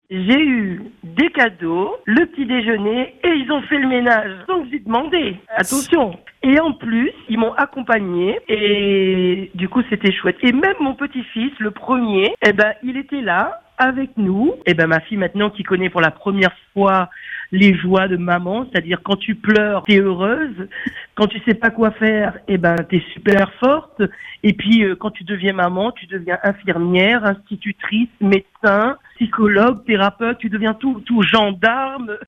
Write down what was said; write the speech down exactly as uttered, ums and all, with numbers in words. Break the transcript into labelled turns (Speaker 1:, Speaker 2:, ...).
Speaker 1: J'ai eu des cadeaux, le petit déjeuner et ils ont fait le ménage sans que j'ai demandé. Attention. Et en plus, ils m'ont accompagné et du coup c'était chouette. Et même mon petit-fils, le premier, eh ben il était là avec nous. Et ben ma fille maintenant qui connaît pour la première fois les joies de maman, c'est-à-dire quand tu pleures, t'es heureuse, quand tu sais pas quoi faire, eh ben t'es super forte. Et puis euh, quand tu deviens maman, tu deviens infirmière, institutrice, médecin, psychologue, thérapeute, tu deviens tout, tout gendarme.